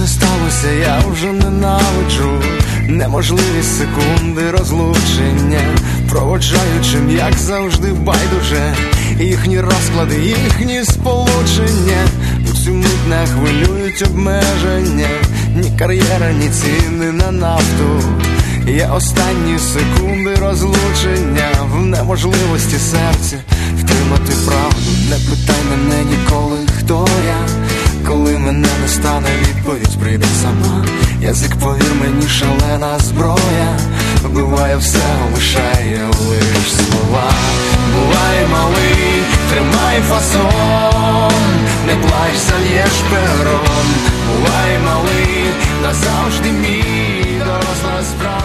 не сталося, я вже ненавиджу неможливі секунди розлучення, проводжаючим, як завжди, байдуже їхні розклади, їхні сполучення. У цю мить не хвилюють обмеження, ні кар'єра, ні ціни на нафту. Є останні секунди розлучення в неможливості серця втримати правду. Не питай мене ніколи, хто я, коли мене не стане, відповідь прийде сама. Язик, повір мені, шалена зброя, вбиває все, лишає лиш слова. Бувай малий, тримай фасон, не плач, зальєш пером. Бувай малий, назавжди мій, доросла справа.